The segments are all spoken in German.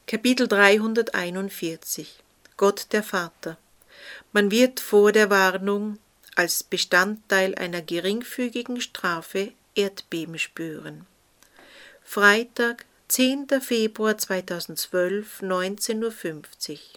Kapitel 341 Gott der Vater. Man wird vor der Warnung als Bestandteil einer geringfügigen Strafe Erdbeben spüren. Freitag, 10. Februar 2012, 19:50 Uhr.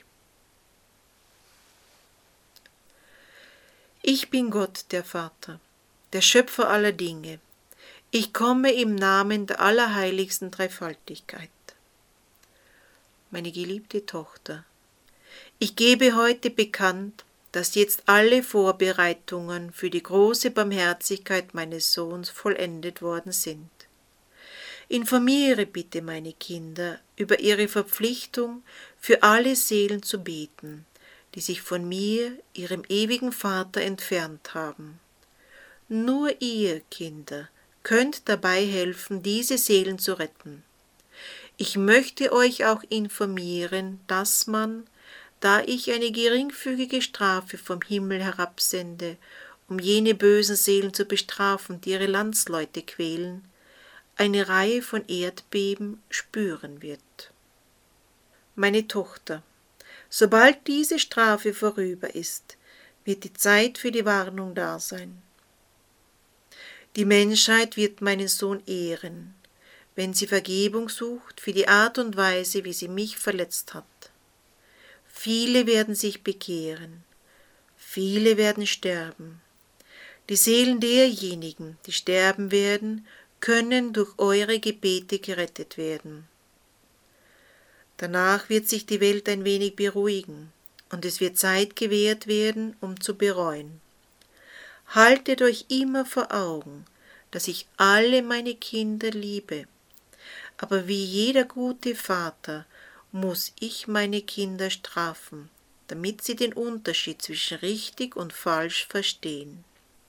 Ich bin Gott der Vater, der Schöpfer aller Dinge. Ich komme im Namen der allerheiligsten Dreifaltigkeit. Meine geliebte Tochter, ich gebe heute bekannt, dass jetzt alle Vorbereitungen für die große Barmherzigkeit meines Sohns vollendet worden sind. Informiere bitte meine Kinder über ihre Verpflichtung, für alle Seelen zu beten, die sich von mir, ihrem ewigen Vater, entfernt haben. Nur ihr, Kinder, könnt dabei helfen, diese Seelen zu retten. Ich möchte euch auch informieren, dass man, da ich eine geringfügige Strafe vom Himmel herabsende, um jene bösen Seelen zu bestrafen, die ihre Landsleute quälen, eine Reihe von Erdbeben spüren wird. Meine Tochter, sobald diese Strafe vorüber ist, wird die Zeit für die Warnung da sein. Die Menschheit wird meinen Sohn ehren, wenn sie Vergebung sucht für die Art und Weise, wie sie mich verletzt hat. Viele werden sich bekehren, viele werden sterben. Die Seelen derjenigen, die sterben werden, können durch eure Gebete gerettet werden. Danach wird sich die Welt ein wenig beruhigen und es wird Zeit gewährt werden, um zu bereuen. Haltet euch immer vor Augen, dass ich alle meine Kinder liebe. Aber wie jeder gute Vater muss ich meine Kinder strafen, damit sie den Unterschied zwischen richtig und falsch verstehen.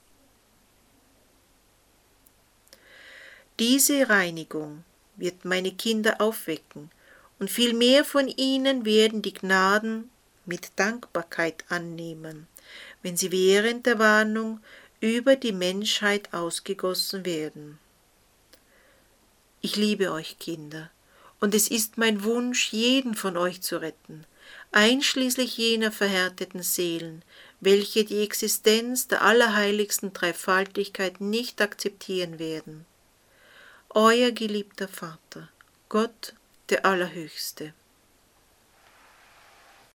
Diese Reinigung wird meine Kinder aufwecken, und viel mehr von ihnen werden die Gnaden mit Dankbarkeit annehmen, wenn sie während der Warnung über die Menschheit ausgegossen werden. Ich liebe euch, Kinder, und es ist mein Wunsch, jeden von euch zu retten, einschließlich jener verhärteten Seelen, welche die Existenz der allerheiligsten Dreifaltigkeit nicht akzeptieren werden. Euer geliebter Vater, Gott der Allerhöchste.